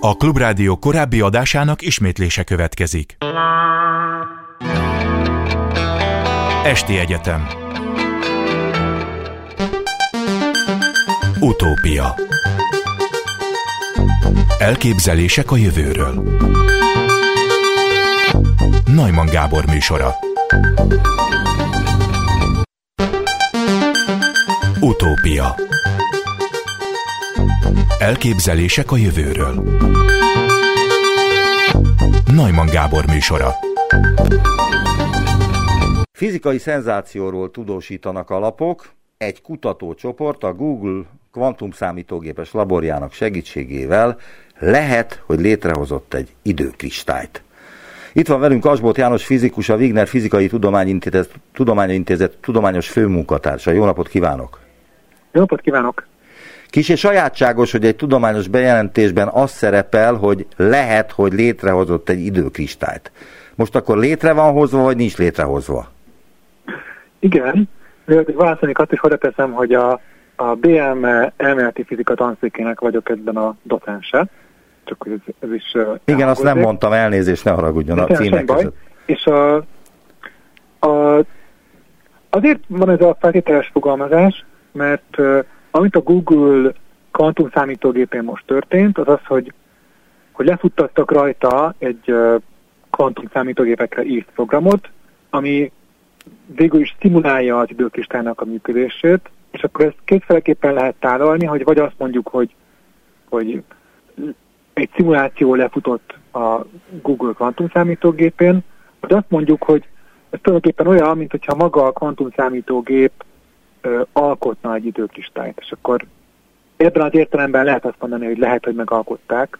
A Klubrádió korábbi adásának ismétlése következik. Esti Egyetem. Utópia. Elképzelések a jövőről. Neumann Gábor műsora. Utópia. Elképzelések a jövőről. Neumann Gábor műsora. Fizikai szenzációról tudósítanak a lapok. Egy kutatócsoport a Google kvantumszámítógépes laborjának segítségével lehet, hogy létrehozott egy időkristályt. Itt van velünk Asbolt János fizikus, a Wigner Fizikai Tudományintézet tudományos főmunkatársa. Jó napot kívánok! Jó napot kívánok! Kissé sajátságos, hogy egy tudományos bejelentésben az szerepel, hogy lehet, hogy létrehozott egy időkristályt. Most akkor létre van hozva, vagy nincs létrehozva? Igen, válaszolnék azt is hozzáteszem, hogy a BM elméleti fizika tanszékének vagyok ebben a docense. Csak hogy ez is... Igen, azt nem mondtam, elnézést, ne haragudjon a címek között. És azért van ez a feltételes fogalmazás, mert amit a Google kvantumszámítógépén most történt, az az, hogy lefuttattak rajta egy kvantumszámítógépekre írt programot, ami végül is szimulálja az időkristálynak a működését, és akkor ezt kétféleképpen lehet tálalni, hogy vagy azt mondjuk, hogy egy szimuláció lefutott a Google kvantumszámítógépén, vagy azt mondjuk, hogy ez tulajdonképpen olyan, mint hogyha maga a kvantumszámítógép alkotna egy időkristályt. És akkor ebben az értelemben lehet azt mondani, hogy lehet, hogy megalkották.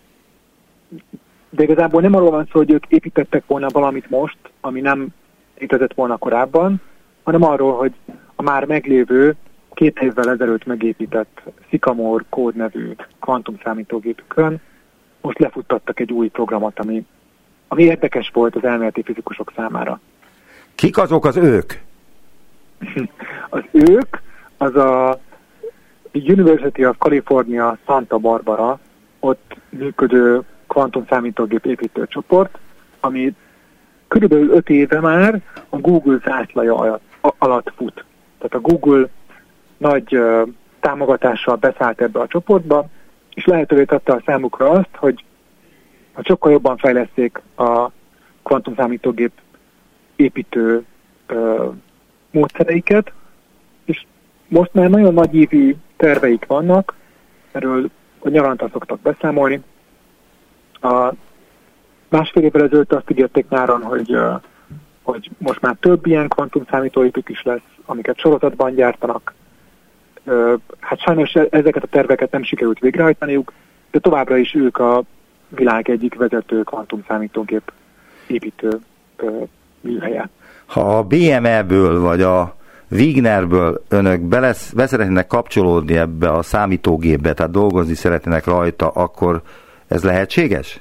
De igazából nem arról van szó, hogy ők építettek volna valamit most, ami nem létezett volna korábban, hanem arról, hogy a már meglévő 2 évvel ezelőtt megépített Sycamore Code nevű kvantumszámítógépükön most lefuttattak egy új programot, ami érdekes volt az elméleti fizikusok számára. Kik azok az ők? Az ők, az a University of California Santa Barbara, ott működő kvantumszámítógép építőcsoport, ami körülbelül 5 éve már a Google zászlaja alatt fut. Tehát a Google nagy támogatással beszállt ebbe a csoportba, és lehetővé tette a számukra azt, hogy sokkal jobban fejleszték a kvantumszámítógép építő módszereiket, és most már nagyon nagy ívű terveik vannak, erről a nyaranta szoktak beszámolni. A másfél évvel ezelőtt azt ígérték nyáron, hogy most már több ilyen kvantumszámítógépük is lesz, amiket sorozatban gyártanak. Hát sajnos ezeket a terveket nem sikerült végrehajtaniuk, de továbbra is ők a világ egyik vezető kvantumszámítógép építő műhelye. Ha a BME-ből vagy a Wignerből önök beszeretnének kapcsolódni ebbe a számítógépbe, tehát dolgozni szeretnének rajta, akkor ez lehetséges?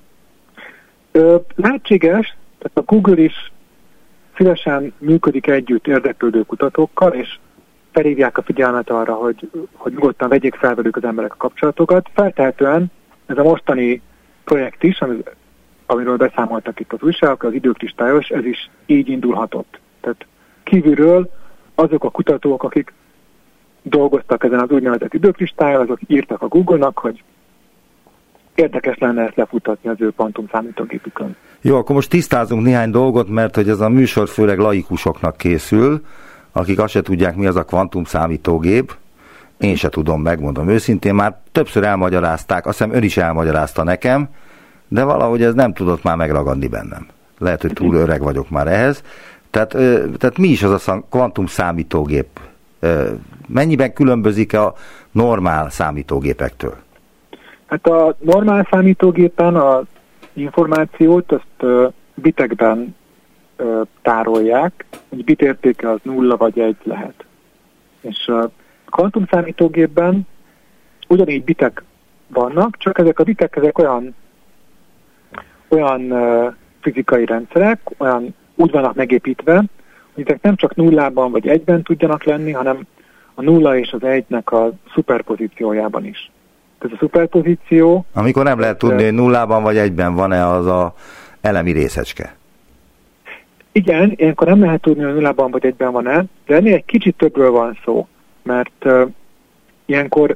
Lehetséges, tehát a Google is szívesen működik együtt érdeklődő kutatókkal, és felhívják a figyelmet arra, hogy nyugodtan vegyék fel velük az emberek a kapcsolatokat. Feltehetően ez a mostani projekt is, amiről beszámoltak itt az újságok, az időkristályos, ez is így indulhatott. Tehát kívülről azok a kutatók, akik dolgoztak ezen az úgynevezett időkristályon, azok írtak a Google-nak, hogy érdekes lenne ezt lefutatni az ő kvantumszámítógépükön. Jó, akkor most tisztázunk néhány dolgot, mert hogy ez a műsor főleg laikusoknak készül, akik azt se tudják, mi az a kvantumszámítógép. Én se tudom, megmondom őszintén, már többször elmagyarázták, azt hiszem ön is elmagyarázta nekem, de valahogy ez nem tudott már megragadni bennem. Lehet, hogy túl öreg vagyok már ehhez. Tehát mi is az a kvantumszámítógép? Mennyiben különbözik a normál számítógépektől? Hát a normál számítógépen az információt azt bitekben tárolják, egy bit értéke az 0 vagy 1 lehet. És a kvantumszámítógépben ugyanígy bitek vannak, csak ezek a bitek ezek olyan fizikai rendszerek, úgy vannak megépítve, hogy ezek nem csak nullában vagy 1-ben tudjanak lenni, hanem a 0 és az 1-nek a szuperpozíciójában is. ez a szuperpozíció. Amikor nem lehet tudni, hogy nullában vagy egyben van-e az a elemi részecske. Igen, ilyenkor nem lehet tudni, hogy nullában vagy egyben van-e, de ennél egy kicsit többről van szó, mert ilyenkor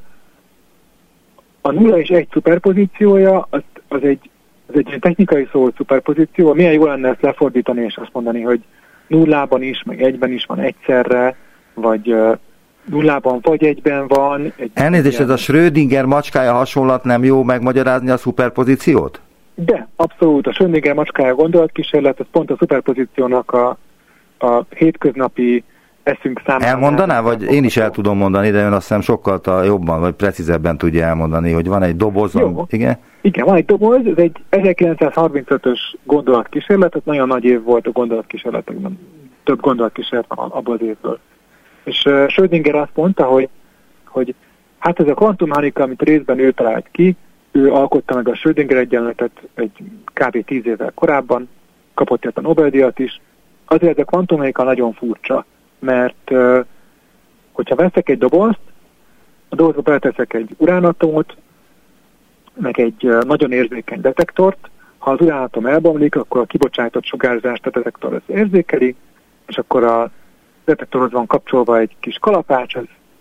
a 0 és 1 szuperpozíciója az egy technikai szó, szuperpozíció. Milyen jó lenne ezt lefordítani és azt mondani, hogy nullában is, meg egyben is van egyszerre, vagy nullában vagy egyben van. Elnézést, ez a Schrödinger macskája hasonlat nem jó megmagyarázni a szuperpozíciót? De, abszolút. A Schrödinger macskája gondolatkísérlet, ez pont a szuperpozíciónak a hétköznapi eszünk számára. Elmondaná, vagy én is el tudom mondani, de ön azt hiszem sokkal jobban, vagy precízebben tudja elmondani, hogy van egy doboz. Igen? Igen, van egy doboz, ez egy 1935-ös gondolatkísérlet, ez nagyon nagy év volt a gondolatkísérletekben, több gondolatkísérlet van abban az évből. És Schrödinger azt mondta, hogy hát ez a kvantummechanika, amit részben ő talált ki, ő alkotta meg a Schrödinger egyenletet egy kb. 10 évvel korábban, kapott ezt a Nobel-díjat is. Azért ez a kvantummechanika nagyon furcsa, mert hogyha veszek egy dobozt, a dobozba beleteszek egy uránatomot, meg egy nagyon érzékeny detektort, ha az uránatom elbomlik, akkor a kibocsátott sugárzást a detektor az érzékeli, és akkor a detektorhoz van kapcsolva egy kis kalapács,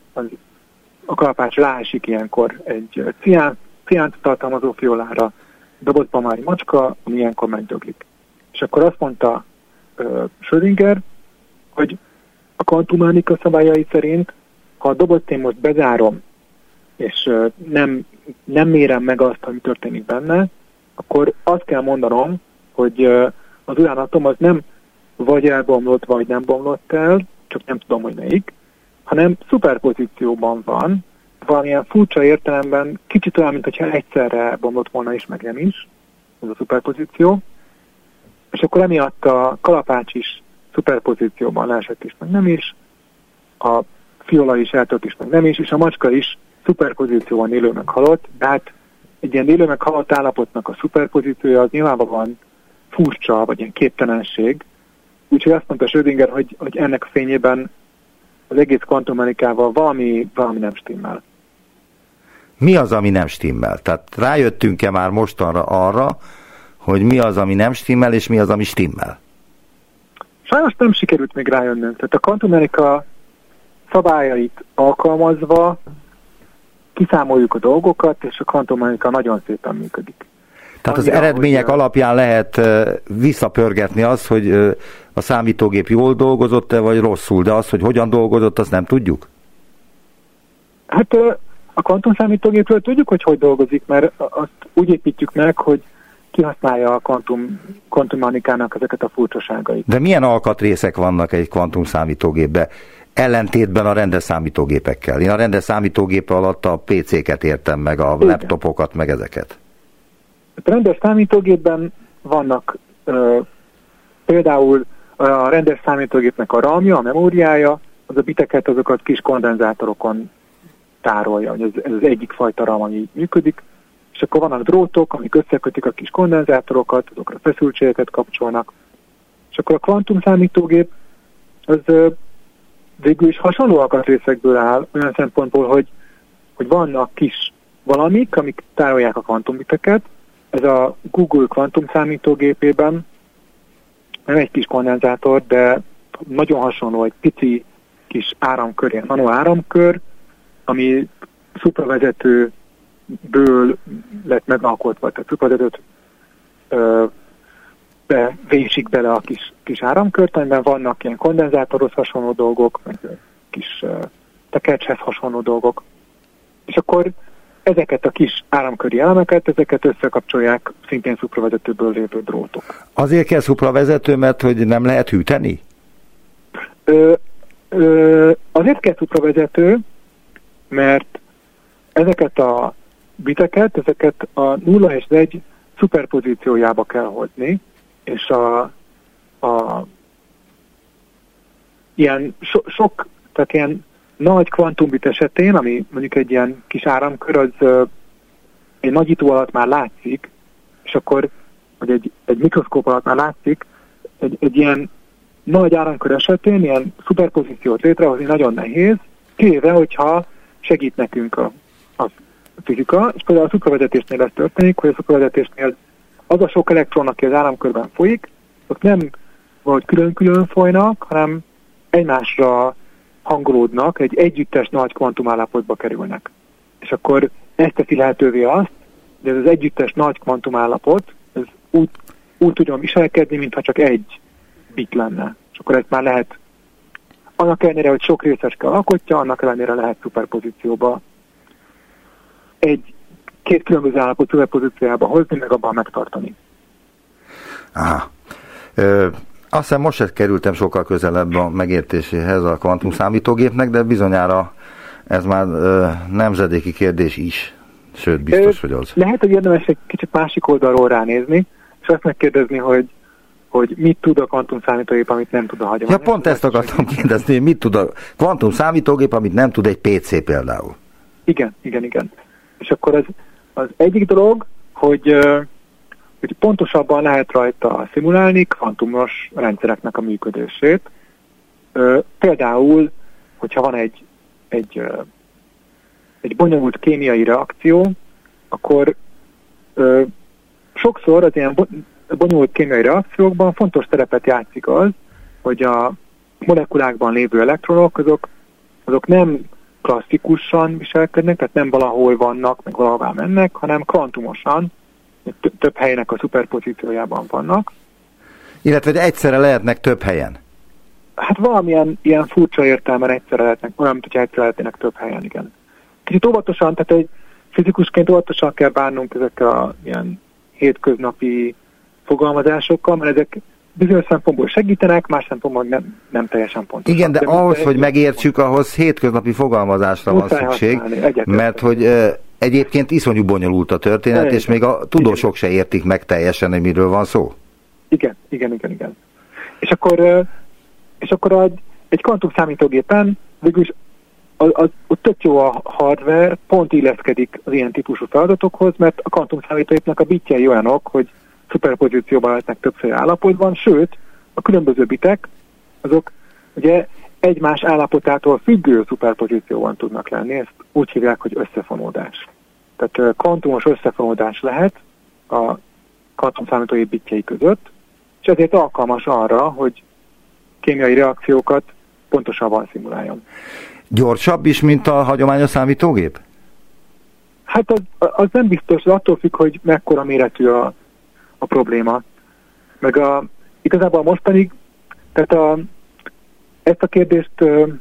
a kalapács ráesik ilyenkor egy ciánt tartalmazó fiolára, dobozban már egy macska, ami ilyenkor megdöglik. És akkor azt mondta Schrödinger, hogy a kvantummechanika szabályai szerint, ha a dobozt én most bezárom, és nem mérem meg azt, ami történik benne, akkor azt kell mondanom, hogy az uránatom az nem vagy elbomlott, vagy nem bomlott el, csak nem tudom, hogy melyik, hanem szuperpozícióban van, valamilyen furcsa értelemben, kicsit olyan, mintha egyszerre bomlott volna is, meg nem is, ez a szuperpozíció, és akkor emiatt a kalapács is szuperpozícióban leesett is, meg nem is, a fiola is eltört is, meg nem is, és a macska is szuperpozícióban élő meg halott, de hát egy ilyen élő meg halott állapotnak a szuperpozíciója az nyilvánvalóan furcsa, vagy ilyen képtelenség. Úgyhogy azt mondta Schrödinger, hogy ennek a fényében az egész kvantummechanikával valami nem stimmel. Mi az, ami nem stimmel? Tehát rájöttünk-e már mostanra arra, hogy mi az, ami nem stimmel, és mi az, ami stimmel? Sajnos nem sikerült még rájönnünk. Tehát a kvantummechanika szabályait alkalmazva kiszámoljuk a dolgokat, és a kvantummechanika nagyon szépen működik. Tehát az eredmények alapján lehet visszapörgetni azt, hogy a számítógép jól dolgozott-e, vagy rosszul, de azt, hogy hogyan dolgozott, azt nem tudjuk? Hát a kvantumszámítógépről tudjuk, hogy dolgozik, mert azt úgy építjük meg, hogy kihasználja a kvantummechanikának ezeket a furcsaságait. De milyen alkatrészek vannak egy kvantumszámítógépben? Ellentétben a rendes számítógépekkel. Én a rendes számítógép alatt a PC-ket értem meg, a laptopokat, meg ezeket. A rendes számítógépben vannak például a rendes számítógépnek a RAM-ja, a memóriája, az a biteket, azokat kis kondenzátorokon tárolja, hogy ez az egyik fajta RAM, ami így működik, és akkor vannak drótok, amik összekötik a kis kondenzátorokat, azokra feszültségeket kapcsolnak, és akkor a kvantumszámítógép az végül is hasonló alkatrészekből áll, olyan szempontból, hogy vannak kis valamik, amik tárolják a kvantumbiteket. Ez a Google kvantumszámítógépében nem egy kis kondenzátor, de nagyon hasonló, egy pici kis áramkör, ilyen nanoáramkör, ami szupravezetőből lett megalkotva, tehát szupravezetőt vésik bele a kis áramkört, amiben vannak ilyen kondenzátorhoz hasonló dolgok, meg kis tekercshez hasonló dolgok. És akkor ezeket a kis áramköri elemeket, ezeket összekapcsolják szintén szupravezetőből lévő drótok. Azért kell szupravezető, mert hogy nem lehet hűteni? Azért kell szupravezető, mert ezeket a biteket, ezeket a 0 és 1 szuperpozíciójába kell hozni, és ilyen sok, tehát ilyen nagy kvantumbit esetén, ami mondjuk egy ilyen kis áramkör, az egy nagyító alatt már látszik, és akkor, vagy egy mikroszkóp alatt már látszik, egy ilyen nagy áramkör esetén ilyen szuperpozíciót létrehozni nagyon nehéz, kivéve, hogyha segít nekünk a fizika, és például a szupravezetésnél ez történik, hogy a szupravezetésnél az a sok elektron, aki az áramkörben folyik, azok nem valahogy külön-külön folynak, hanem egymásra hangolódnak, egy együttes nagy kvantumállapotba kerülnek. És akkor ezt teszi lehetővé azt, hogy ez az együttes nagy kvantumállapot ez úgy tudjon viselkedni, mintha csak egy bit lenne. És akkor ezt már lehet, annak ellenére, hogy sok részecske alkotja, annak ellenére lehet szuperpozícióba két különböző állapot szuperpozíciójába hozni, meg abban megtartani. Aha. Azt hiszem most kerültem sokkal közelebb a megértéséhez a kvantumszámítógépnek, de bizonyára ez már nemzedéki kérdés is. Sőt, biztos, hogy az. Lehet, hogy érdemes egy kicsit másik oldalról ránézni, és azt megkérdezni, hogy mit tud a kvantumszámítógép, amit nem tud a hagyományos. Ja, pont ezt akartam kérdezni, hogy mit tud a kvantumszámítógép, amit nem tud egy PC például. Igen. És akkor az egyik dolog, hogy pontosabban lehet rajta szimulálni kvantumos rendszereknek a működését. Például, hogyha van egy bonyolult kémiai reakció, akkor sokszor az ilyen bonyolult kémiai reakciókban fontos szerepet játszik az, hogy a molekulákban lévő elektronok azok nem klasszikusan viselkednek, tehát nem valahol vannak, meg valahová mennek, hanem kvantumosan, több helynek a szuperpozíciójában vannak. Illetve egyszerre lehetnek több helyen. Hát valamilyen ilyen furcsa értelmen egyszerre lehetnek, olyan, mint hogyha egyszerre lehetnek több helyen, igen. Kicsit óvatosan, tehát egy fizikusként óvatosan kell bánnunk ezekkel a ilyen hétköznapi fogalmazásokkal, mert ezek bizonyos szempontból segítenek, más szempontból nem teljesen pontosak. Igen, de ahhoz, hogy megértsük, ahhoz hétköznapi fogalmazásra van szükség, mert hogy egyébként iszonyú bonyolult a történet, és még a tudósok se értik meg teljesen, hogy miről van szó. Igen. És akkor egy kvantumszámítógépen végülis ott tök jó a hardware, pont illeszkedik az ilyen típusú feladatokhoz, mert a kvantumszámítógépnek a bitjei olyanok, hogy szuperpozícióban lehetnek többször állapotban, sőt, a különböző bitek, azok ugye egymás állapotától függő szuperpozícióban tudnak lenni, ezt úgy hívják, hogy összefonódás. Tehát kvantumos összefonódás lehet a kvantumszámítógép bitjei között, és ezért alkalmas arra, hogy kémiai reakciókat pontosabban szimuláljon. Gyorsabb is, mint a hagyományos számítógép? Hát az nem biztos, attól függ, hogy mekkora méretű a probléma. Meg igazából mostanig, tehát ezt a kérdést 2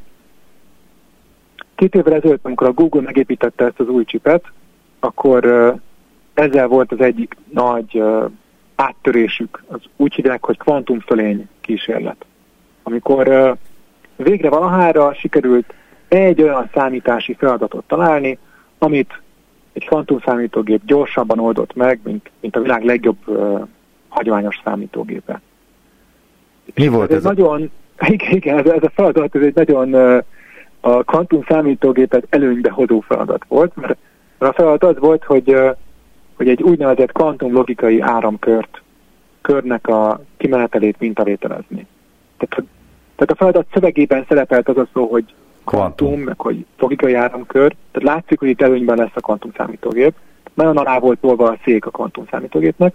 évvel ezelőtt, amikor a Google megépítette ezt az új csipet, akkor ezzel volt az egyik nagy áttörésük. Az úgy hívják, hogy kvantumfölény kísérlet. Amikor végre valahára sikerült egy olyan számítási feladatot találni, amit egy kvantumszámítógép gyorsabban oldott meg, mint a világ legjobb hagyományos számítógépe. Mi volt ez? Igen, ez a feladat, ez egy nagyon a kvantumszámítógépet előnybe hozó feladat volt, mert a feladat az volt, hogy egy úgynevezett kvantumlogikai körnek a kimenetelét mintavételezni. Tehát a feladat szövegében szerepelt az a szó, hogy kvantum, meg hogy logikai áramkör, tehát látszik, hogy itt előnyben lesz a kvantumszámítógép. Nagyon alá volt tolva a szék a kvantumszámítógépnek,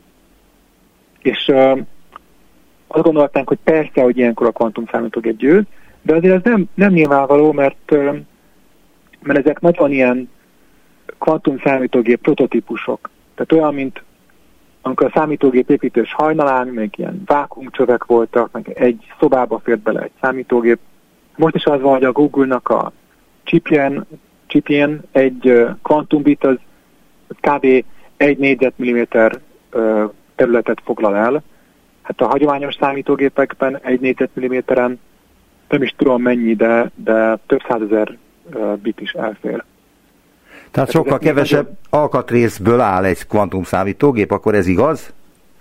és azt gondolták, hogy persze, hogy ilyenkor a kvantumszámítógép győz, de azért ez nem nyilvánvaló, mert ezek nagyon ilyen kvantumszámítógép prototípusok. Tehát olyan, mint amikor a számítógép építés hajnalán, még ilyen vákuumcsövek voltak, meg egy szobába fért bele egy számítógép. Most is az van, hogy a Google-nak a chipjén egy kvantumbit az kb. 1 négyzetmilliméter területet foglal el. Hát a hagyományos számítógépekben 1 négyzetmilliméteren nem is tudom mennyi, de több százezer bit is elfér. Tehát sokkal kevesebb alkatrészből áll egy kvantumszámítógép, akkor ez igaz?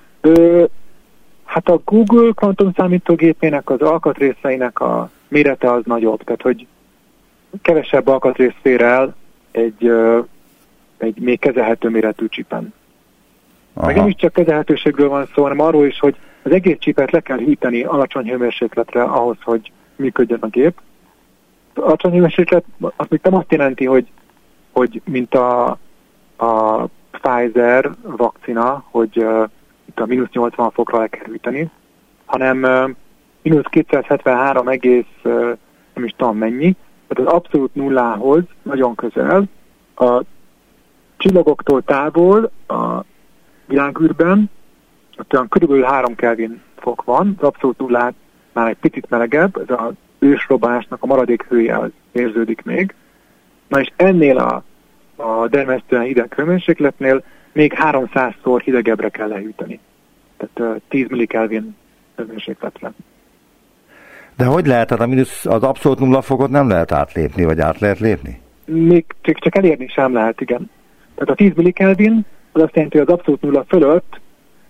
Hát a Google kvantumszámítógépének az alkatrészeinek a mérete az nagyobb, tehát hogy kevesebb alkatrész fér el egy még kezelhető méretű csipen. Meg nem is csak kezelhetőségről van szó, hanem arról is, hogy az egész csipet le kell hűteni alacsony hőmérsékletre ahhoz, hogy működjön a gép. Alacsony hőmérséklet az még nem azt jelenti, hogy hogy mint a Pfizer vakcina, hogy itt a mínusz 80 fokra le kell hűteni, hanem mínusz 273, nem is tudom mennyi, tehát az abszolút nullához nagyon közel, a csillagoktól távol a világűrben, ott olyan körülbelül 3 Kelvin fok van, az abszolút nullát már egy picit melegebb, ez az ősrobbanásnak a maradék hője az érződik még. Na és ennél a dermesztően hideg hőmérsékletnél még 300-szor hidegebbre kell lehűteni. Tehát 10 millikelvin hőmérsékletre. De hogy lehet? Tehát az abszolút nulla fokot nem lehet átlépni, vagy át lehet lépni? Még csak elérni sem lehet, igen. Tehát a 10 millikelvin az azt jelenti, hogy az abszolút nulla fölött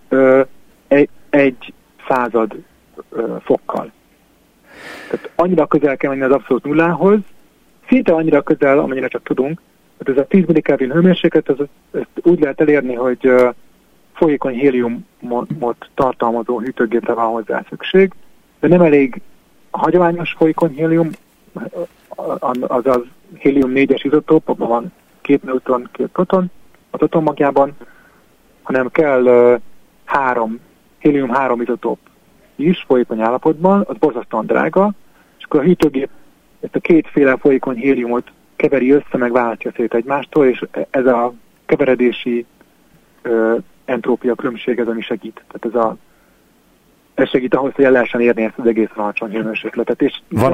egy század fokkal. Tehát annyira közel kell menni az abszolút nullához, szinte annyira közel, amennyire csak tudunk. Tehát ez a 10 millikelvin hőmérséklet, ezt úgy lehet elérni, hogy folyékony héliumot tartalmazó hűtőgépre van hozzá szükség, de nem elég hagyományos folyékony hélium, azaz hélium 4-es izotóp, abban van 2 neutron, 2 proton az atommagjában, hanem kell hélium 3 izotóp is folyékony állapotban, az borzasztóan drága, és akkor a hűtőgép ezt a kétféle folyékony héliumot keveri össze, meg váltja szét egymástól, és ez a keveredési entrópia különbség, ez ami segít. Tehát ez segít ahhoz, hogy el lehessen érni ezt az egész alacsony hőmérsékletet. És van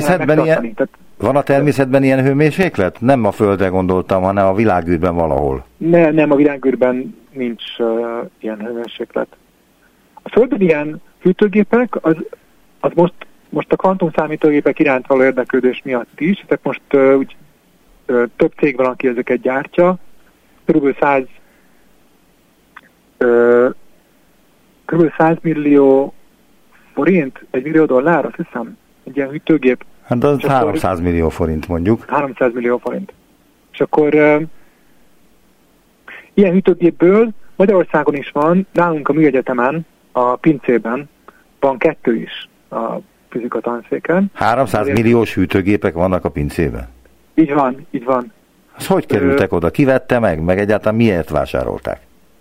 a természetben ilyen hőmérséklet? Nem a Földre gondoltam, hanem a világűrben valahol. Nem, a világűrben nincs ilyen hőmérséklet. A Földön ilyen hűtőgépek, az most a kvantumszámítógépek iránt való érdeklődés miatt is, tehát most úgy több cég van, aki ezeket gyártja, körülbelül 100 millió forint, $1 millió, azt hiszem, egy ilyen hűtőgép. Hát az 300 millió forint mondjuk. 300 millió forint. És akkor ilyen hűtőgépből Magyarországon is van, nálunk a Műegyetemen, a pincében van 2 is a fizika tanszéken. 300 milliós hűtőgépek vannak a pincében? Így van. Az hogy kerültek oda? Ki vette meg egyáltalán miért vásárolták?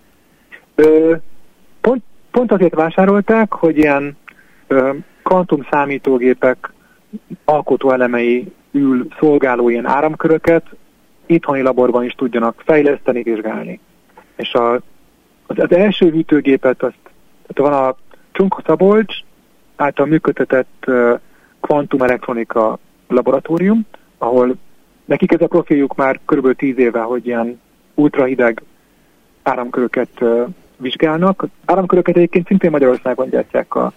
Pont azért vásárolták, hogy ilyen kvantumszámítógépek alkotóelemei szolgáló ilyen áramköröket itthoni laborban is tudjanak fejleszteni, vizsgálni. És az első hűtőgépet, tehát van a Csunkó-Szabolcs által működtetett kvantumelektronika laboratórium, ahol nekik ez a profiljuk már kb. 10 éve, hogy ilyen ultrahideg áramköröket vizsgálnak. Áramköröket egyébként szintén Magyarországon gyártják a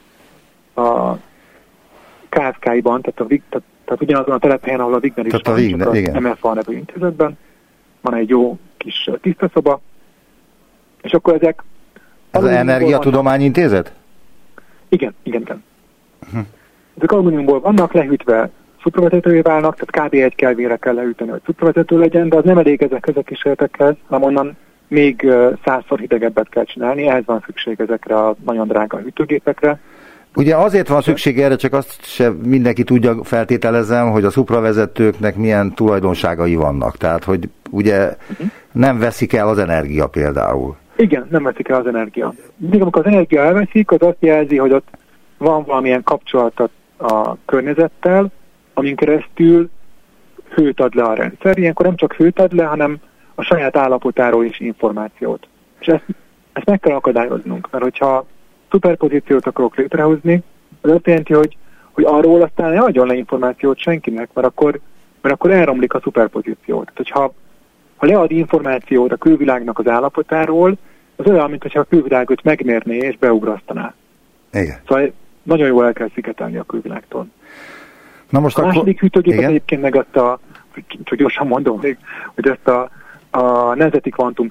KFK-ban, tehát ugyanazon a telephelyen, ahol a Wigner is van, a MFA nevű intézetben. Van egy jó kis tisztaszoba, és akkor ezek... Ez az Energiatudományintézet? Igen. Ezek alumíniumból vannak, lehűtve szupravezetővé válnak, tehát kb. 1 kelvinre kell lehűteni, hogy szupravezető legyen, de az nem elég ezek kísérletekhez, hanem onnan még 100-szor hidegebbet kell csinálni, ehhez van szükség ezekre a nagyon drága hűtőgépekre. Ugye azért van szükség erre, csak azt sem mindenki tudja, feltételezem, hogy a szupravezetőknek milyen tulajdonságai vannak. Tehát, hogy ugye nem veszik el az energia például. Igen, nem veszik el az energia. Mindig, amikor az energia elveszik, az azt jelzi, hogy ott van valamilyen kapcsolat a környezettel, amin keresztül hőt ad le a rendszer. Ilyenkor nem csak hőt ad le, hanem a saját állapotáról is információt. És ezt meg kell akadályoznunk, mert hogyha szuperpozíciót akarok létrehozni, az azt jelenti, hogy arról aztán ne adjon le információt senkinek, mert akkor elromlik a szuperpozíció. Tehát, ha lead információt a külvilágnak az állapotáról, az olyan, mintha a külvilágot megmérné és beugrasztaná. Igen. Szóval nagyon jól el kell szigetelni a külvilágtól. Na most a második hűtőgépet egyébként meg azt csak gyorsan mondom még, hogy ezt a Nemzeti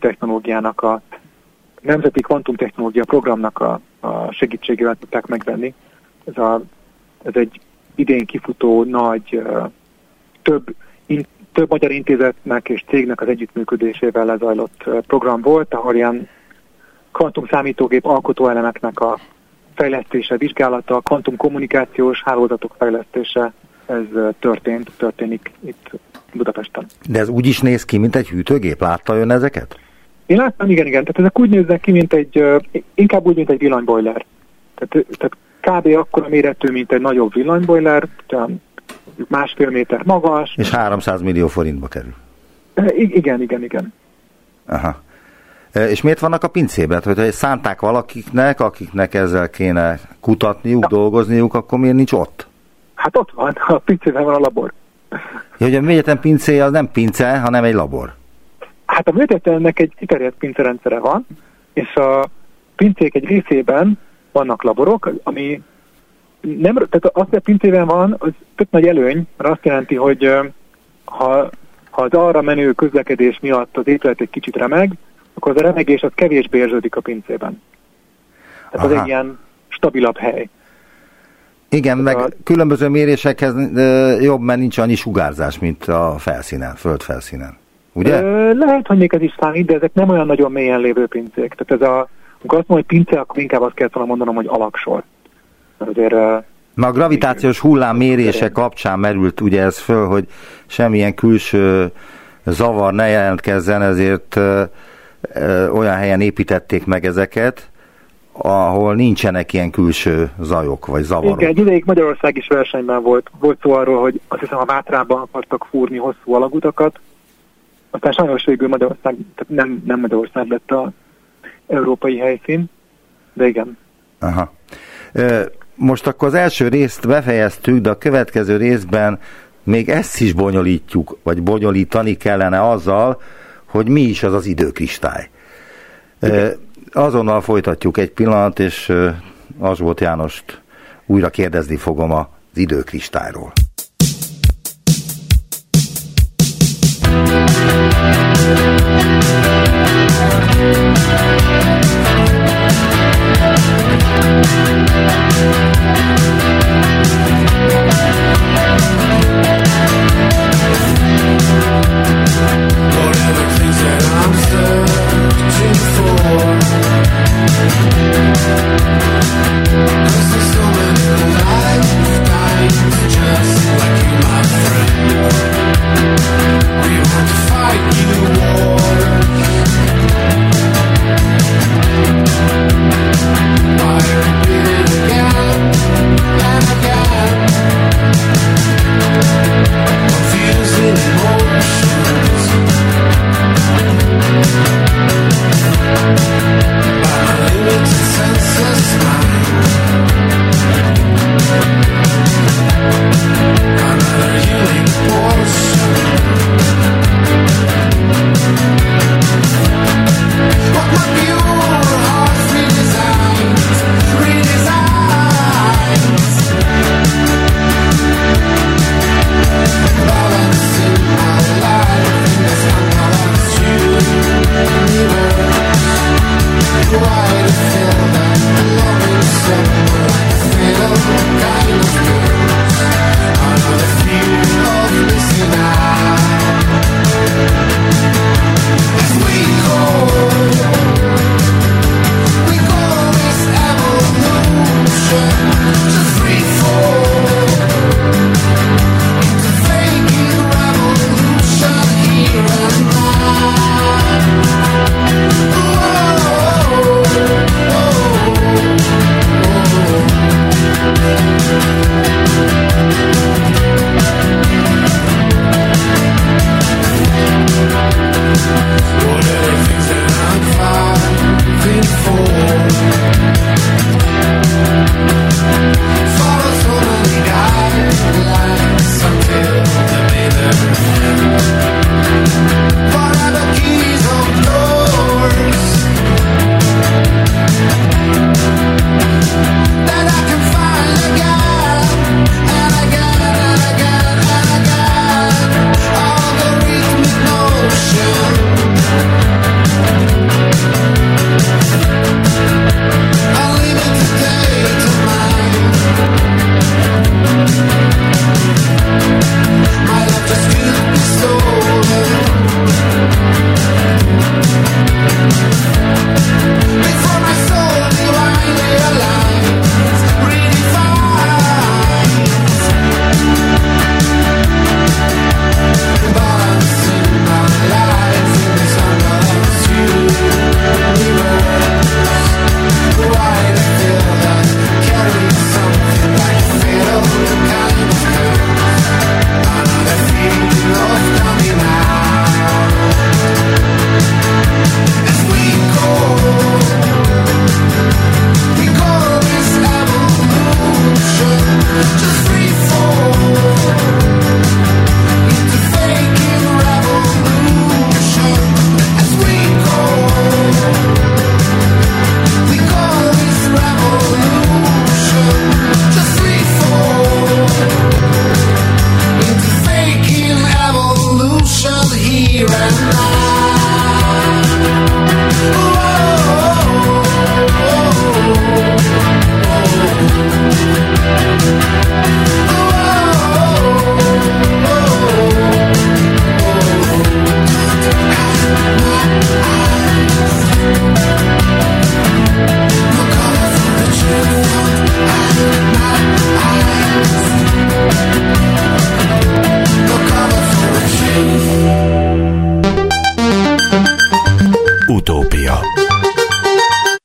Kvantumtechnológia programnak a segítségével tudták megvenni. Ez egy idén kifutó nagy, több magyar intézetnek és cégnek az együttműködésével lezajlott program volt, ahol ilyen kvantumszámítógép alkotóelemeknek a fejlesztése, vizsgálata, kvantumkommunikációs hálózatok fejlesztése, ez történik itt Budapesten. De ez úgy is néz ki, mint egy hűtőgép? Látta ön ezeket? Én láttam, igen. Tehát ezek úgy néznek ki, mint inkább úgy, mint egy villanybojler. Tehát kb. Akkora méretű, mint egy nagyobb villanybojler, másfél méter magas. És 300 millió forintba kerül. Igen. Aha. És miért vannak a pincében? Hogyha szánták akiknek ezzel kéne kutatniuk, dolgozniuk, akkor miért nincs ott? Hát ott van, a pincében van a labor. Ja, hogy a műegyetem pincéje az nem pince, hanem egy labor. Hát a műegyetemnek egy kiterjedt pincerendszere van, és a pincék egy részében vannak laborok, ami nem, tehát az, hogy a pincében van, az tök nagy előny, mert azt jelenti, hogy ha az arra menő közlekedés miatt az épület egy kicsit remeg, akkor az a remegés az kevésbé érződik a pincében. Tehát az egy ilyen stabilabb hely. Igen, meg különböző mérésekhez jobb, mert nincs annyi sugárzás, mint a felszínen, földfelszínen. Ugye? Lehet, hogy még ez is számít, de ezek nem olyan nagyon mélyen lévő pincék. Tehát amikor azt mondom, hogy pince, akkor inkább azt kellett volna mondanom, hogy alaksor. Azért, a gravitációs hullám mérése kapcsán merült ugye ez föl, hogy semmilyen külső zavar ne jelentkezzen, ezért olyan helyen építették meg ezeket, ahol nincsenek ilyen külső zajok vagy zavarok. Igen, egy ideig Magyarország is versenyben volt. Volt szó arról, hogy azt hiszem a Mátrában akartak fúrni hosszú alagutakat, aztán sajnos végül Magyarország, tehát nem Magyarország lett az európai helyszín, de igen. Aha. Most akkor az első részt befejeztük, de a következő részben még ezt is bonyolítjuk, vagy bonyolítani kellene azzal, hogy mi is az az időkristály. Azonnal folytatjuk egy pillanat, és Asboth Jánost újra kérdezni fogom az időkristályról. Just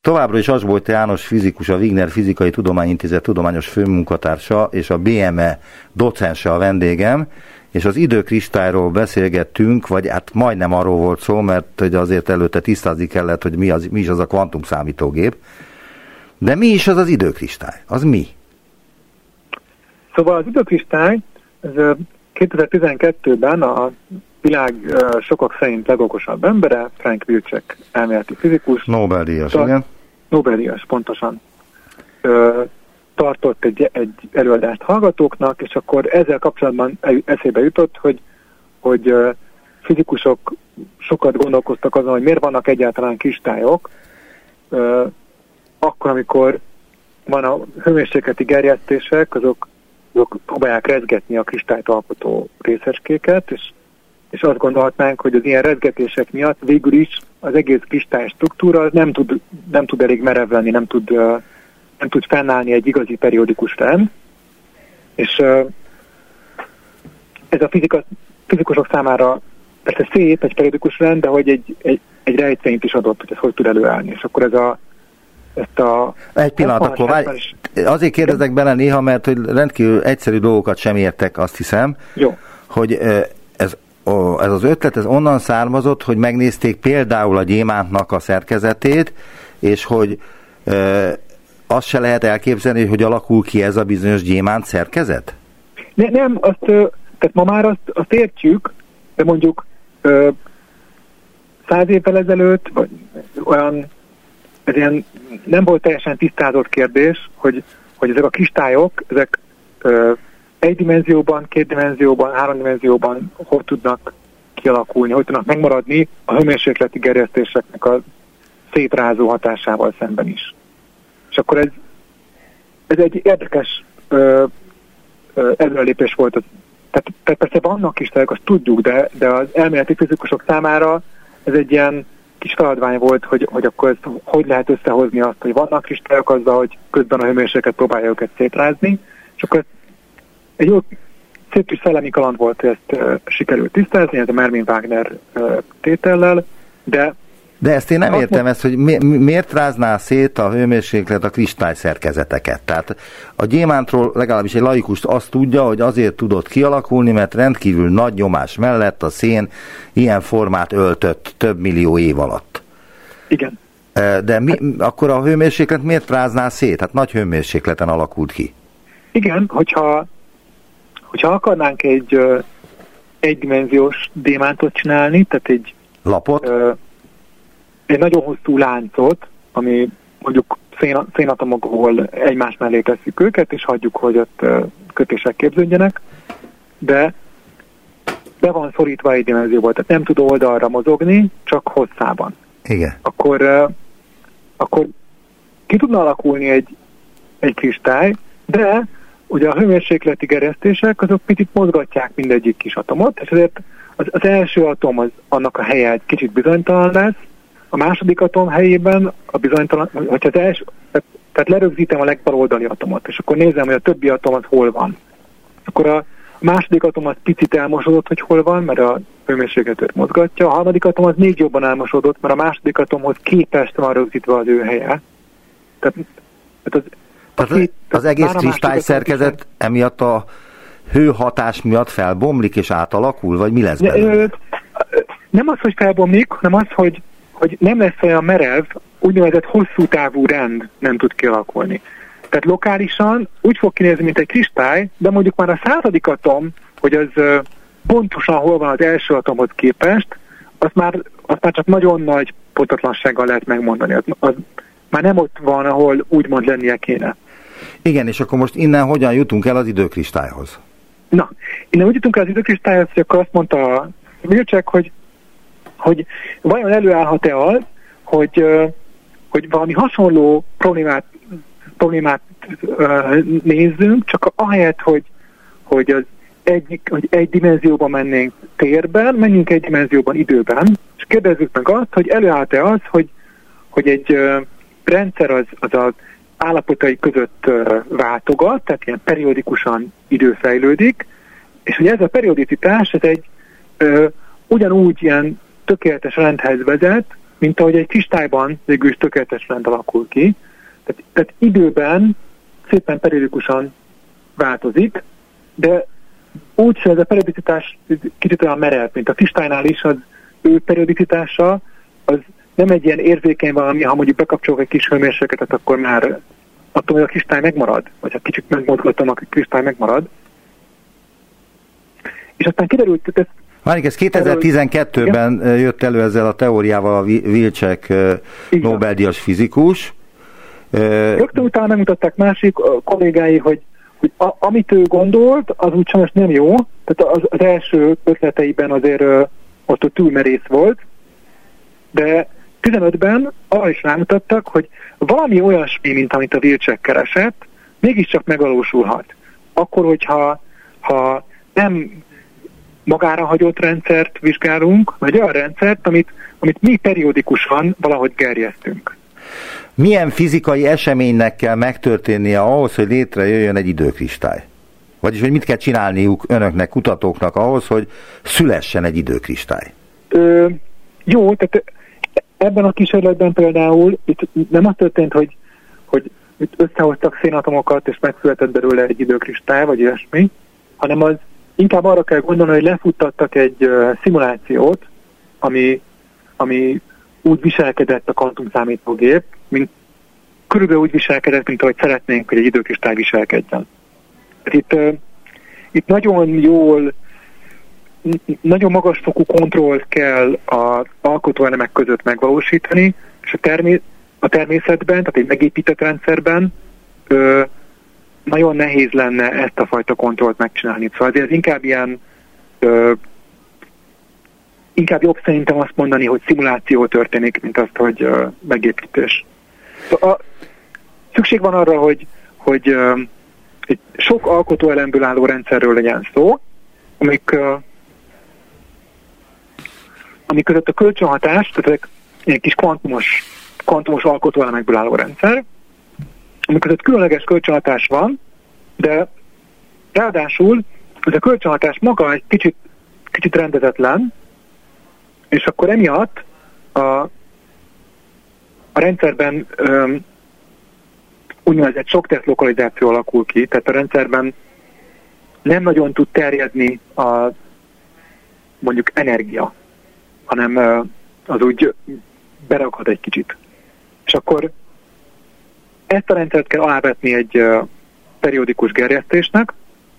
Továbbra is Asbolyt János fizikus, a Wigner Fizikai Tudományintézet tudományos főmunkatársa és a BME docense a vendégem, és az időkristályról beszélgettünk, vagy hát majdnem arról volt szó, mert hogy azért előtte tisztázni kellett, hogy mi is az a kvantumszámítógép. De mi is az időkristály? Az mi? Szóval az időkristály, ez 2012-ben a világ sokak szerint legokosabb embere, Frank Wilczek elméleti fizikus. Nobel-díjas, igen. Nobel-díjas, pontosan. Tartott egy előadást hallgatóknak, és akkor ezzel kapcsolatban eszébe jutott, hogy fizikusok sokat gondolkoztak azon, hogy miért vannak egyáltalán kristályok, akkor, amikor van a hőmérsékleti gerjesztések, azok próbálják rezgetni a kristályt alkotó részecskéket, és azt gondolhatnánk, hogy az ilyen rezgetések miatt végül is az egész kristály struktúra nem tud elég merev lenni, nem tud fennállni egy igazi periódikus rend, és ez a fizikusok számára persze szép egy periódikus rend, de hogy egy rejtvényt is adott, hogy ez hogy tud előállni, és akkor egy pillanat, akkor várj, azért kérdezek bele néha, mert hogy rendkívül egyszerű dolgokat sem értek, azt hiszem, jó. Hogy ez az ötlet, ez onnan származott, hogy megnézték például a gyémántnak a szerkezetét, és hogy azt se lehet elképzelni, hogy alakul ki ez a bizonyos gyémánt szerkezet? Nem, tehát ma már azt értjük, de mondjuk 100 évvel ezelőtt, vagy olyan, ez ilyen nem volt teljesen tisztázott kérdés, hogy ezek a kristályok, ezek egy dimenzióban, 2 dimenzióban, 3 dimenzióban hogy tudnak kialakulni, hogy tudnak megmaradni a hőmérsékleti gerjesztéseknek a szétrázó hatásával szemben is. És akkor ez egy érdekes előrelépés volt. Tehát persze vannak kristályok, azt tudjuk, de az elméleti fizikusok számára ez egy ilyen kis feladvány volt, hogy akkor ezt hogy lehet összehozni azt, hogy vannak kristályok azzal, hogy közben a hőmérséklet próbálja őket szétrázni, és akkor egy jó szép kis szellemi kaland volt, hogy ezt sikerült tisztázni, ez a Mermin Wagner tétellel, de ezt én nem értem, ezt, hogy miért rázná szét a hőmérséklet a kristály szerkezeteket. Tehát a gyémántról legalábbis egy laikus azt tudja, hogy azért tudott kialakulni, mert rendkívül nagy nyomás mellett a szén ilyen formát öltött több millió év alatt. Igen. De akkor a hőmérséklet miért rázná szét? Hát nagy hőmérsékleten alakult ki. Igen, hogyha akarnánk egy egydimenziós gyémántot csinálni, tehát egy lapot? Egy nagyon hosszú láncot, ami mondjuk szénatomokból egymás mellé tesszük őket, és hagyjuk, hogy ott kötések képződjenek, de be van szorítva egy dimenzióból, tehát nem tud oldalra mozogni, csak hosszában. Igen. Akkor ki tudna alakulni egy kristály, de ugye a hőmérsékleti gerjesztések azok picit mozgatják mindegyik kis atomot, és ezért az első atom annak a helye egy kicsit bizonytalan lesz, a második atom helyében a bizonytalan, hogyha az első, tehát lerögzítem a legbaloldali atomot, és akkor nézem, hogy a többi atom az hol van. Akkor a második atom az picit elmosodott, hogy hol van, mert a hőmérsékletet mozgatja, a harmadik atom az még jobban elmosodott, mert a második atomhoz képest van rögzítve az ő helye. Tehát az egész kristály szerkezet emiatt a hőhatás miatt felbomlik és átalakul, vagy mi lesz belőle? Nem az, hogy felbomlik, hanem az, hogy nem lesz olyan merev, úgynevezett hosszú távú rend nem tud kialakulni. Tehát lokálisan úgy fog kinézni, mint egy kristály, de mondjuk már a 100. atom, hogy az pontosan hol van az első atomhoz képest, azt már csak nagyon nagy pontatlansággal lehet megmondani. Az már nem ott van, ahol úgymond lennie kéne. Igen, és akkor most innen hogyan jutunk el az időkristályhoz? Na, innen úgy jutunk el az időkristályhoz, hogy akkor azt mondta a Wilczek, hogy vajon előállhat-e az, hogy valami hasonló problémát nézzünk, csak ahelyett, hogy egy dimenzióban mennénk térben, menjünk egy dimenzióban időben, és kérdezzük meg azt, hogy előállhat-e az, hogy egy rendszer az állapotai között váltogat, tehát ilyen periódikusan idő fejlődik, és hogy ez a periodicitás, ez egy ugyanúgy ilyen tökéletes rendhez vezet, mint ahogy egy kristályban végül is tökéletes rend alakul ki. Tehát időben szépen periódikusan változik, de úgy, hogy ez a periodicitás kicsit olyan merev, mint a kristálynál is, az ő periodicitása, az nem egy ilyen érzékeny valami, ha mondjuk bekapcsolok egy kis hőmérsékletet, akkor már attól, hogy a kristály megmarad, vagy ha kicsit megmozgatom, a kristály megmarad. És aztán kiderült, hogy ez 2012-ben jött elő ezzel a teóriával a Wilczek Nobel-díjas fizikus. Rögtön utána megmutatták másik kollégái, hogy amit ő gondolt, az úgy sajnos nem jó. Tehát az első ötleteiben azért ott túl merész volt, de 15-ben arra is rámutattak, hogy valami olyasmi, mint amit a Wilczek keresett, mégiscsak megvalósulhat. Akkor, hogyha nem magára hagyott rendszert vizsgálunk, vagy olyan rendszert, amit mi periódikusan valahogy gerjesztünk. Milyen fizikai eseménynek kell megtörténnie ahhoz, hogy létrejöjjön egy időkristály? Vagyis, hogy mit kell csinálniuk önöknek, kutatóknak ahhoz, hogy szülessen egy időkristály? Jó, tehát ebben a kísérletben például itt nem az történt, hogy itt összehoztak szénatomokat, és megszületett belőle egy időkristály, vagy ilyesmi, hanem az inkább arra kell gondolni, hogy lefuttattak egy szimulációt, ami úgy viselkedett a kvantumszámítógép, mint körülbelül úgy viselkedett, mint ahogy szeretnénk, hogy egy időkristály viselkedjen. Itt nagyon magas fokú kontrollt kell az alkotóelemek között megvalósítani, és a természetben, tehát egy megépített rendszerben nagyon nehéz lenne ezt a fajta kontrollt megcsinálni. Szóval ez inkább inkább jobb szerintem azt mondani, hogy szimuláció történik, mint azt, hogy megépítés. Szóval szükség van arra, hogy egy sok alkotóelemből álló rendszerről legyen szó, amik között a kölcsönhatás, tehát egy kis kvantumos alkotóelemekből álló rendszer, amik között különleges kölcsönhatás van, de ráadásul ez a kölcsönhatás maga egy kicsit rendezetlen, és akkor emiatt a rendszerben úgynevezett sok-test lokalizáció alakul ki, tehát a rendszerben nem nagyon tud terjedni a mondjuk energia, hanem az úgy berakad egy kicsit. És akkor ezt a rendszert kell alávetni egy periódikus gerjesztésnek,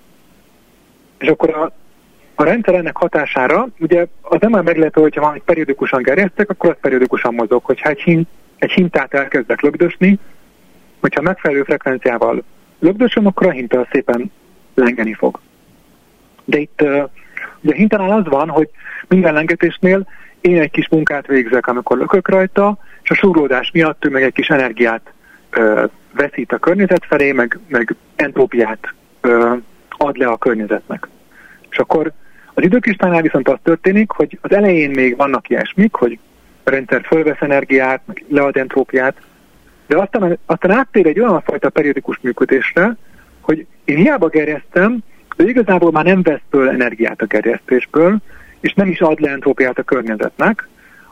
és akkor a rendszer ennek hatására, ugye az nem már meglehető, hogyha valamit periódikusan gerjesztek, akkor az periódikusan mozog. Hogyha egy hintát elkezdek lögdösni, hogyha megfelelő frekvenciával lögdösöm, akkor a hinta szépen lengeni fog. De itt ugye a hintánál az van, hogy minden lengetésnél én egy kis munkát végzek, amikor lökök rajta, és a súrlódás miatt ő meg egy kis energiát veszít a környezet felé, meg entrópiát ad le a környezetnek. És akkor az időkristálynál viszont az történik, hogy az elején még vannak ilyesmik, hogy a rendszer fölvesz energiát, meg lead entrópiát, de aztán áttér egy olyan fajta periódikus működésre, hogy én hiába gerjesztem, de igazából már nem vesz föl energiát a gerjesztésből, és nem is ad le entrópiát a környezetnek,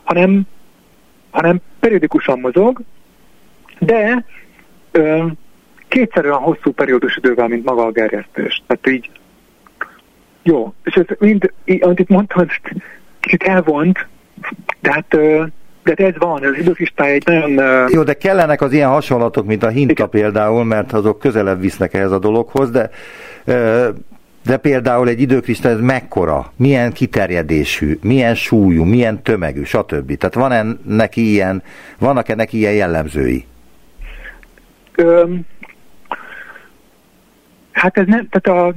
hanem periódikusan mozog, de kétszer olyan hosszú periódus idővel, mint maga a gerjesztés. Tehát így jó. És ez mind, amit itt mondtam, kicsit elvont, de ez van, az időkristály egy nagyon... Jó, de kellenek az ilyen hasonlatok, mint a hinta például, mert azok közelebb visznek ehhez a dologhoz, de például egy időkristály ez mekkora, milyen kiterjedésű, milyen súlyú, milyen tömegű, stb. Tehát vannak-e neki ilyen jellemzői? Hát ez nem, tehát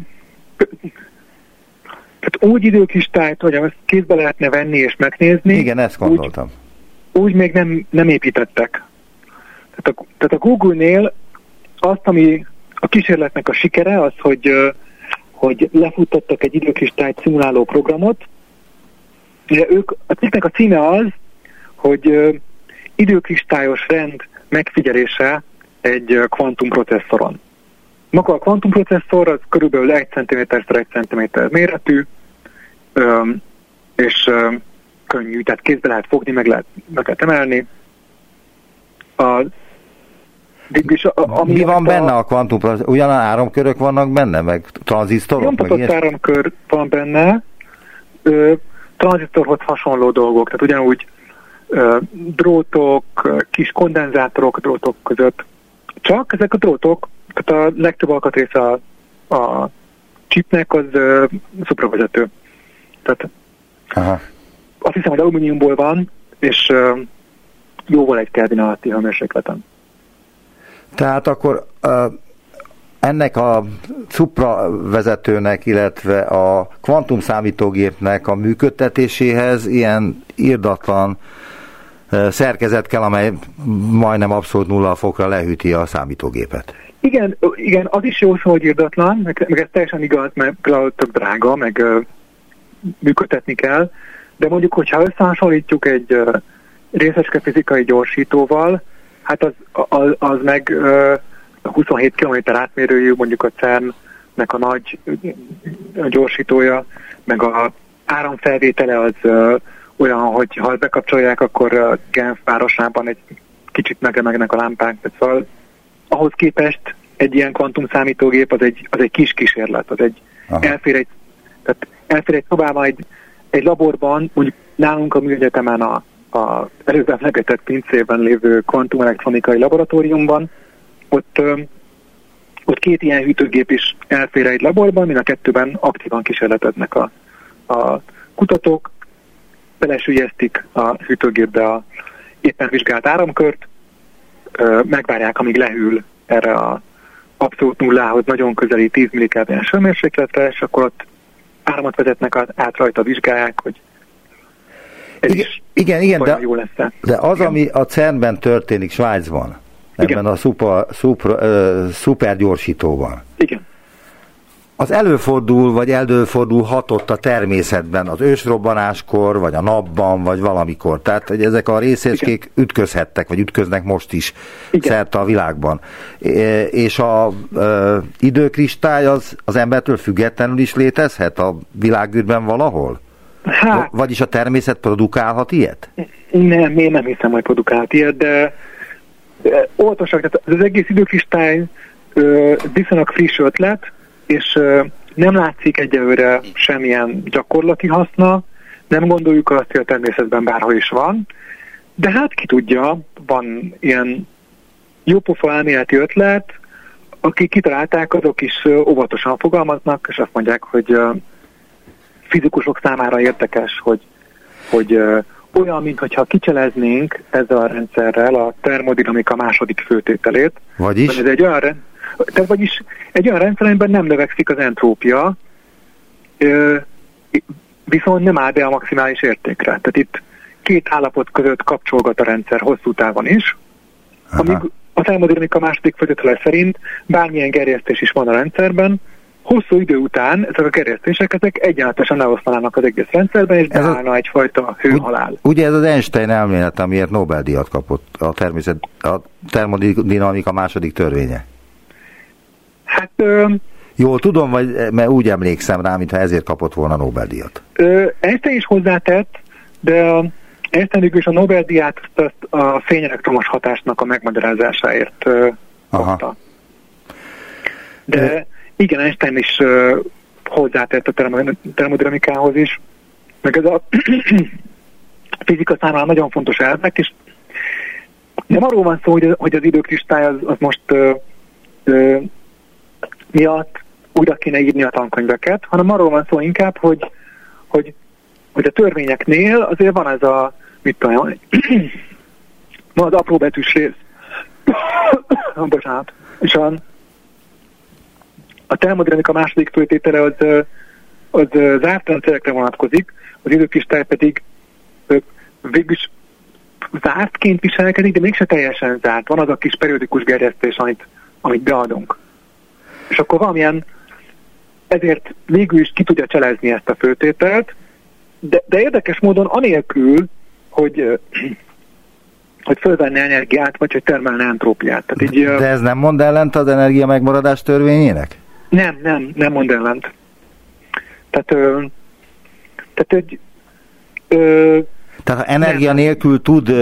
úgy időkristályt, hogy azt kézbe lehetne venni és megnézni. Igen, ezt gondoltam. Úgy még nem építettek. Tehát a Google-nél azt, ami a kísérletnek a sikere, az, hogy lefuttattak egy időkristályt szimuláló programot. Ugye a cikknek a címe az, hogy időkristályos rend megfigyelése egy kvantumprocesszoron. Maga a kvantumprocesszor az körülbelül 1 cm x 1 cm méretű, és könnyű, tehát kézbe lehet fogni, meg lehet emelni. Mi van benne a kvantum? Ugyan áramkörök vannak benne, meg tranzisztorok? Nyomtatott áramkör van benne, tranzisztorhoz hasonló dolgok, tehát ugyanúgy drótok, kis kondenzátorok a drótok között. Csak ezek a drótok, tehát a legtöbb alkatrésze a chipnek az szupravezető. Tehát azt hiszem, hogy alumíniumból van, és jóval egy Kelvin alatti hőmérsékleten. Tehát akkor ennek a szupravezetőnek, illetve a kvantumszámítógépnek a működtetéséhez ilyen irdatlan szerkezet kell, amely majdnem abszolút 0 fokra lehűti a számítógépet. Igen, az is jó szó, hogy irdatlan, meg ez teljesen igaz, mert tök drága, meg működtetni kell, de mondjuk, hogyha összehasonlítjuk egy részecske fizikai gyorsítóval, hát az meg 27 km átmérőjű, mondjuk a CERN-nek a nagy gyorsítója, meg a áramfelvétele az olyan, hogy ha bekapcsolják, akkor Genf városában egy kicsit megemegnek a lámpák. Szóval ahhoz képest egy ilyen kvantumszámítógép az egy kis kísérlet, az elfér egy szobában, egy laborban, úgy nálunk a műegyetemen az előbb emlegetett pincében lévő kvantumelektronikai laboratóriumban, ott 2 ilyen hűtőgép is elfér egy laborban, mind a 2-ben aktívan kísérleteznek a kutatók, belesülyeztik a hűtőgépbe a éppen vizsgált áramkört, megvárják, amíg lehűl erre a abszolút nullához nagyon közeli 10 millikelvines hőmérsékletre, és akkor ott áramot vezetnek át rajta, vizsgálják, hogy ez igen, jó lesz. De az, ami a CERN-ben történik Svájcban, ebben a szupergyorsítóban, igen. Az előfordulhatott a természetben, az ősrobbanáskor, vagy a napban, vagy valamikor. Tehát, hogy ezek a részecskék ütközhettek, vagy ütköznek most is szerte a világban. És az időkristály az embertől függetlenül is létezhet a világűrben valahol? Vagyis a természet produkálhat ilyet? Nem, én nem hiszem, hogy produkálhat ilyet, de óvatosak, tehát az egész időkristály viszonylag friss ötlet, és nem látszik egyelőre semmilyen gyakorlati haszna, nem gondoljuk azt, hogy a természetben bárhol is van, de hát ki tudja, van ilyen jópofa elméleti ötlet, akik kitalálták, azok is óvatosan fogalmaznak, és azt mondják, hogy fizikusok számára érdekes, hogy olyan, mintha kicseleznénk ezzel a rendszerrel a termodinamika második főtételét. Vagyis? Ez vagyis egy olyan rendszer, amiben nem növekszik az entrópia, viszont nem áll be a maximális értékre. Tehát itt 2 állapot között kapcsolgat a rendszer hosszú távon is, amíg a termodinamika második főtétele szerint bármilyen gerjesztés is van a rendszerben, hosszú idő után ezek a gerjesztések egyenletesen leosztanának az egész rendszerben, és beállna egyfajta hőhalál. Ugye ez az Einstein elmélet, amiért Nobel-díjat kapott a termodinamika második törvénye? Hát... Jól tudom, mert úgy emlékszem rá, mintha ezért kapott volna Nobel-díjat. Einstein is hozzátett, de Einstein is a Nobel-díjat a fényelektromos hatásnak a megmagyarázásáért kapta. De igen, Einstein is hozzátett a termodinamikához is, meg ez a fizika számára nagyon fontos elvek, és nem arról van szó, hogy az időkristály az most miatt újra kéne írni a tankönyveket, hanem arról van szó inkább, hogy a törvényeknél azért van ez a, mit tudom, van az apró betűs rész. Bocsánat. És a termodinamika második főtétele az zárt rendszerekre vonatkozik, az időkristály pedig végülis zártként viselkedik, de mégse teljesen zárt. Van az a kis periódikus gerjesztés, amit beadunk. És akkor valamilyen, ezért végül is ki tudja cselezni ezt a főtételt, de érdekes módon anélkül, hogy fölvenne energiát, vagy hogy termelne entrópiát. Tehát így, de ez nem mond ellent az energia megmaradás törvényének? Nem mond ellent. Tehát Tehát ha energia nélkül tud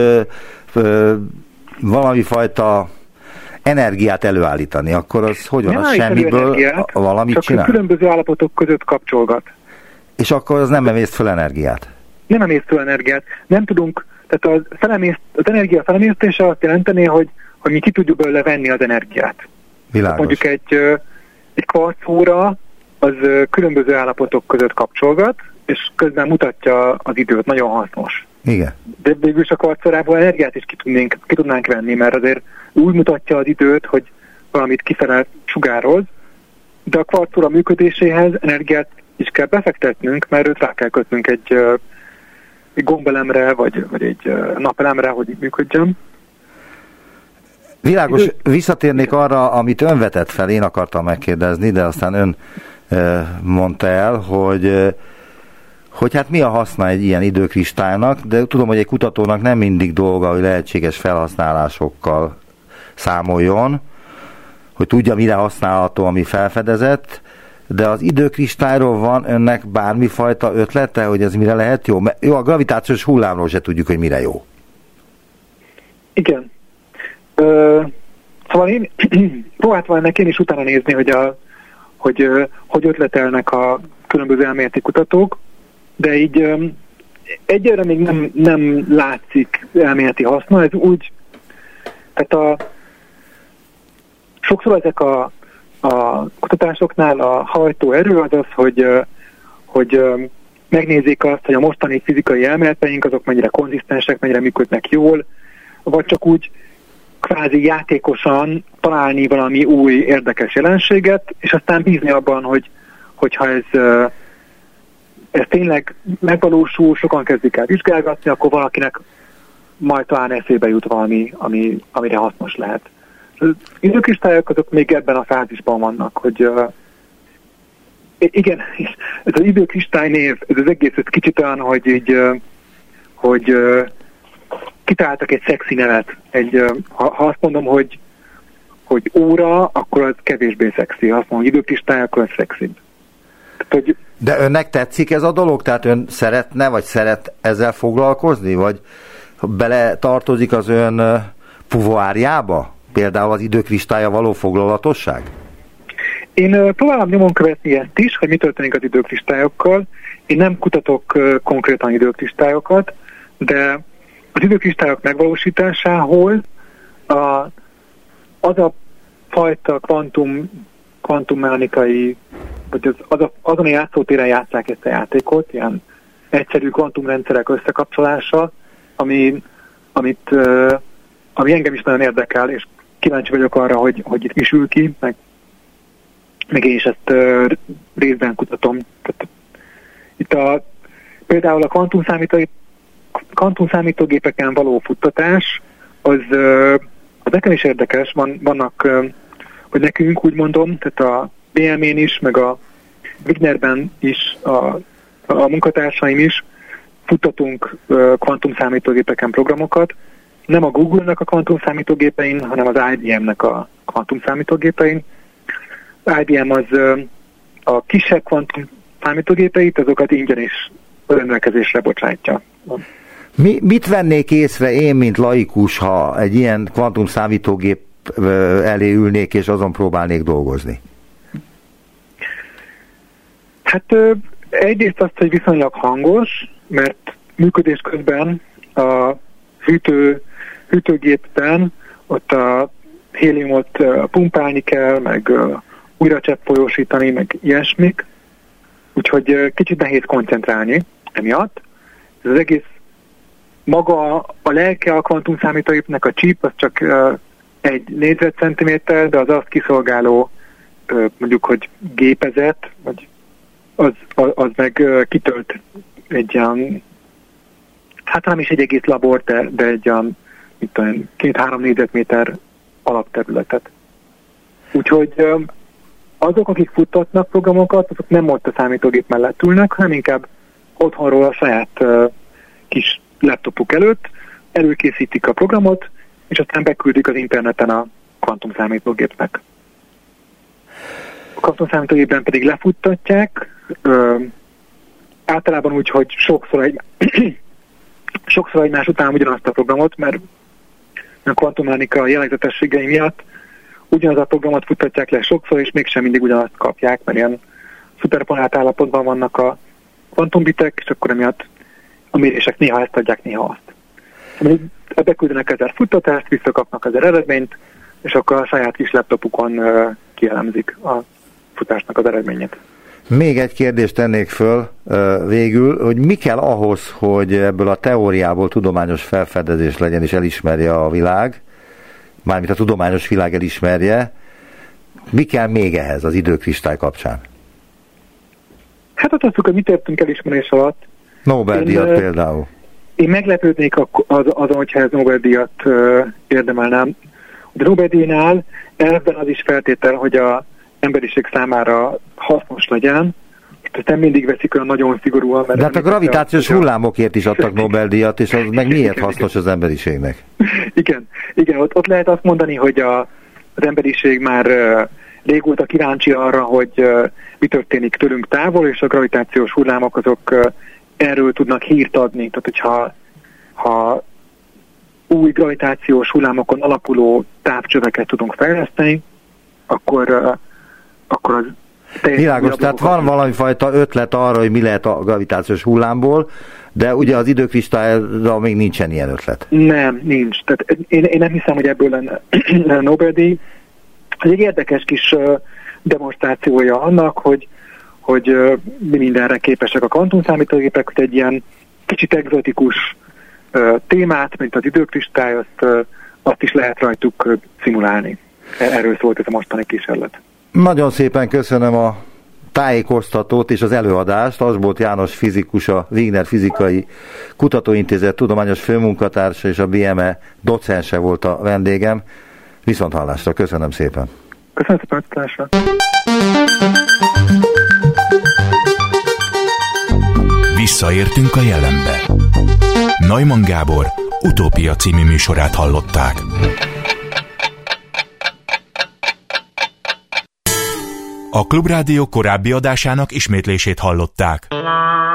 valami fajta energiát előállítani, akkor az hogy van? Az semmiből valamit csinál? Csak különböző állapotok között kapcsolgat. És akkor az nem emészt föl energiát? Nem emészt föl energiát. Nem tudunk, tehát az energia felemésztése azt jelenteni, hogy mi ki tudjuk belőle venni az energiát. Világos. Mondjuk egy kvarcóra az különböző állapotok között kapcsolgat, és közben mutatja az időt, nagyon hasznos. Igen. De végül is a kvarcórából energiát is ki tudnánk venni, mert azért úgy mutatja az időt, hogy valamit kifele sugároz, de a kvarcóra működéséhez energiát is kell befektetnünk, mert őt rá kell kötnünk egy gombelemre, vagy egy napelemre, hogy működjön. Világos, visszatérnék arra, amit ön vetett fel, én akartam megkérdezni, de aztán ön mondta el, hogy hát mi a haszna egy ilyen időkristálynak, de tudom, hogy egy kutatónak nem mindig dolga, hogy lehetséges felhasználásokkal számoljon, hogy tudja, mire használható, ami felfedezett, de az időkristályról van önnek bármifajta ötlete, hogy ez mire lehet jó? Jó, a gravitációs hullámról se tudjuk, hogy mire jó. Igen. Szóval én próbáltam ennek én is utána nézni, hogy ötletelnek a különböző elméleti kutatók, de így egyelőre még nem látszik elméleti haszna, ez úgy, tehát sokszor ezek a kutatásoknál a hajtóerő az, hogy megnézik azt, hogy a mostani fizikai elméleteink azok mennyire konzisztensek, mennyire működnek jól, vagy csak úgy kvázi játékosan találni valami új érdekes jelenséget, és aztán bízni abban, hogyha ez tényleg megvalósul, sokan kezdik el vizsgálgatni, akkor valakinek majd talán eszébe jut valami, amire hasznos lehet. Az időkristályok azok még ebben a fázisban vannak, hogy igen, ez az időkristály név, ez az egész ez kicsit olyan, hogy kitaláltak egy szexi nevet. Ha azt mondom, hogy óra, akkor az kevésbé szexi. Ha azt mondom, hogy időkristály, akkor az szexibb. De önnek tetszik ez a dolog? Tehát ön szeretne, vagy szeret ezzel foglalkozni? Vagy bele tartozik az ön puvoárjába? Például az időkristálya való foglalatosság? Én próbálom nyomon követni ezt is, hogy mi történik az időkristályokkal. Én nem kutatok konkrétan időkristályokat, de az időkristályok megvalósításához az a fajta kvantummechanikai, vagy azon a játszótéren játsszák ezt a játékot, ilyen egyszerű kvantumrendszerek összekapcsolása, ami engem is nagyon érdekel, és kíváncsi vagyok arra, hogy itt mi sül ki, meg én is ezt részben kutatom. Tehát itt például a kvantumszámítógépeken való futtatás, az nekem is érdekes, vannak, hogy nekünk úgy mondom, tehát a BM-én is, meg a Wignerben is, a munkatársaim is futtatunk kvantumszámítógépeken programokat, nem a Google-nek a kvantumszámítógépein, hanem az IBM-nek a kvantumszámítógépein. Az IBM az a kisebb kvantumszámítógépeit, azokat ingyen is rendelkezésre bocsátja. Mit vennék észre én, mint laikus, ha egy ilyen kvantumszámítógép elé ülnék, és azon próbálnék dolgozni? Hát egyrészt azt, hogy viszonylag hangos, mert működés közben a hűtőgépben ott a héliumot pumpálni kell, meg újra cseppfolyósítani, meg ilyesmik. Úgyhogy kicsit nehéz koncentrálni emiatt. Ez az egész maga a lelke a kvantumszámítógépnek, a chip, az csak 1 négyzetcentiméter, de az azt kiszolgáló mondjuk, hogy gépezet, vagy az meg kitölt egy olyan, hát nem is egy egész labor, de egy olyan 2-3 négyzetméter alapterületet. Úgyhogy azok, akik futtatnak programokat, azok nem ott a számítógép mellett ülnek, hanem inkább otthonról a saját kis laptopuk előtt előkészítik a programot, és aztán beküldik az interneten a kvantumszámítógépnek. A kvantumszámítógépben pedig lefuttatják, általában úgy, hogy sokszor sokszor egymás után ugyanazt a programot, mert a kvantummechanika jellegzetességei miatt ugyanaz a programot futtatják le sokszor, és mégsem mindig ugyanazt kapják, mert ilyen szuperponált állapotban vannak a kvantumbitek, és akkor emiatt a mérések néha ezt adják, néha azt. Beküldenek 1000 futtatást, visszakapnak 1000 eredményt, és akkor a saját kis laptopukon kielemzik a futásnak az eredményét. Még egy kérdést tennék föl végül, hogy mi kell ahhoz, hogy ebből a teóriából tudományos felfedezés legyen és elismerje a világ, mármint a tudományos világ elismerje, mi kell még ehhez az időkristály kapcsán? Hát azt hogy mit értünk elismerés alatt. Nobel-díjat például. Én meglepődnék azon, hogyha ez Nobel-díjat érdemelném. De Nobel-díjnál ebben az is feltétel, hogy az emberiség számára hasznos legyen. Tehát nem mindig veszik olyan nagyon szigorúan. De hát a gravitációs hullámokért is adtak Nobel-díjat, és az meg miért hasznos az emberiségnek? Igen, ott lehet azt mondani, hogy az emberiség már régóta kíváncsi arra, hogy mi történik tőlünk távol, és a gravitációs hullámok azok erről tudnak hírt adni. Tehát, hogyha új gravitációs hullámokon alapuló távcsöveket tudunk fejleszteni, akkor az világos, tehát van valamifajta ötlet arra, hogy mi lehet a gravitációs hullámból, de ugye az időkristályra még nincsen ilyen ötlet. Nem, nincs. Tehát én nem hiszem, hogy ebből lenne Nobel-díj. Ez egy érdekes kis demonstrációja annak, hogy mi mindenre képesek a kvantumszámítógépek, hogy egy ilyen kicsit egzotikus témát, mint az időkristály, azt is lehet rajtuk szimulálni. Erről szólt ez a mostani kísérlet. Nagyon szépen köszönöm a tájékoztatót és az előadást. Asbolt János fizikus, a Wigner Fizikai Kutatóintézet tudományos főmunkatársa és a BME docense volt a vendégem. Viszonthallásra, köszönöm szépen. Köszönöm szépen, viszonthallásra. Visszaértünk a jelenbe. Neumann Gábor Utópia című műsorát hallották. A Klubrádió korábbi adásának ismétlését hallották.